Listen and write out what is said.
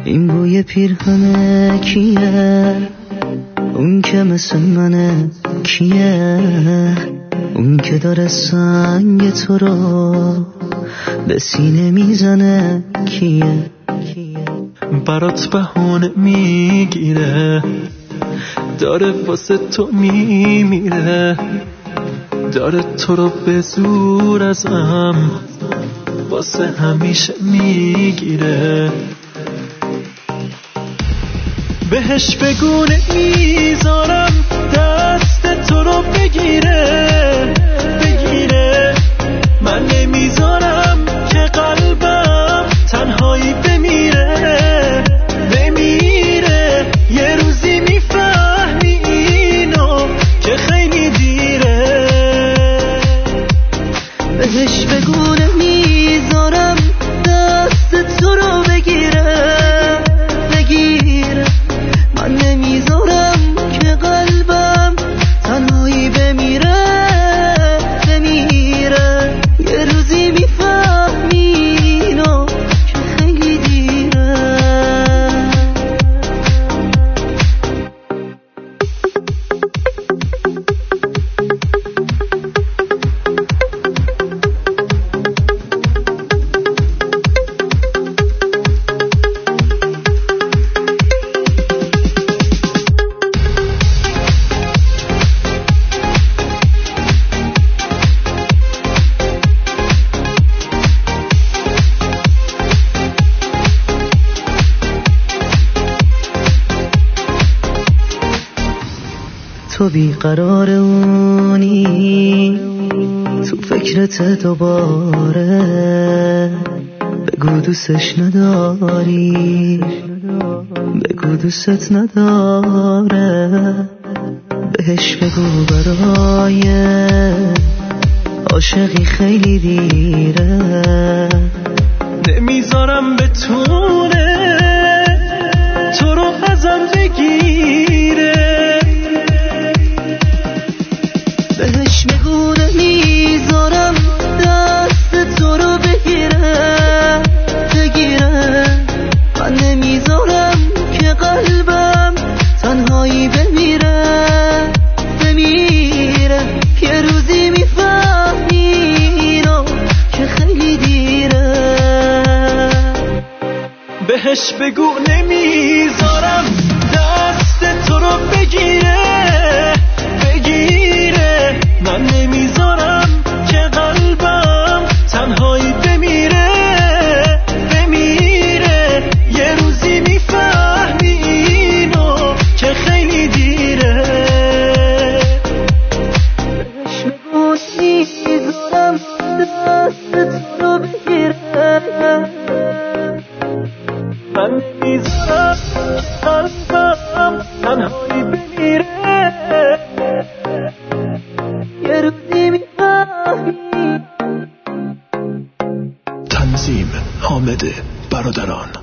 این بوی پیرهن کیه؟ اون که مثل منه کیه؟ اون که داره سنگ تو رو به سینه میزنه کیه؟ برات بهونه میگیره، داره واسه تو میمیره، داره تو رو به زور ازم واسه همیشه میگیره. بهش بگو نمیذارم دست تو رو بگیره، من نمیذارم که قلبم تنهایی بمیره. یه روزی میفهمی اینو که خیلی دیره. بهش بگو نمیذارم دست تو رو بگیره، من نمیذارم که قلبم تنهایی بمیره. یه روزی میفهمی اینو که خیلی دیره. تو بیقرار اونی، تو فکرت دوباره. بگو دوستش نداری، بگو دوست نداره. بهش بگو برای عاشقی خیلی دیره. نمیذارم بتونه تو رو ازم بگیره. بهش بگو نمیذارم دست تو رو بگیره، من نمیذارم که قلبم تنهایی بمیره. یه روزی میفهمی اینو که خیلی دیره. بهش بگو نمیذارم دست تو رو بگیره، من نمیذارم که قلبم تنهایی بمیره. یه روزی میفهمی اینو که خیلی دیره. بهش بگو نمیذارم دست تو رو بگیره، من نمیذارم که قلبم تنهایی بمیره. یه روزی میفهمی. تنظیم حامد برادران.